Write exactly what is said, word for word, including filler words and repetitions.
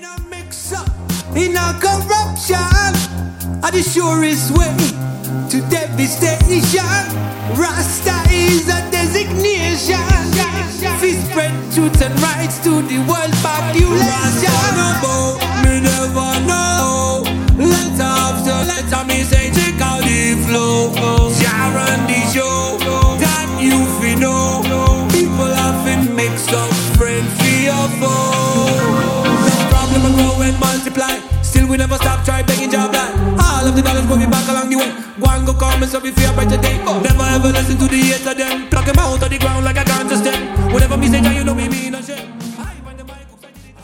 a mix up, in a corruption, are the surest way to devastation. Rasta is a designation. We spread truth and rights to the world population. Me never know. Let's after, let me say, check out the flow. Sharon the show, that you feel know. People often make some friends feel foe. The problem will grow and multiply. Still we never stop, try begging job line. All of the dollars moving back along the way. One go come and so we fear brighter day. Never ever listen to the hate of them. Pluck them out of the ground like a ganja stem. Whatever me say, you know me mean.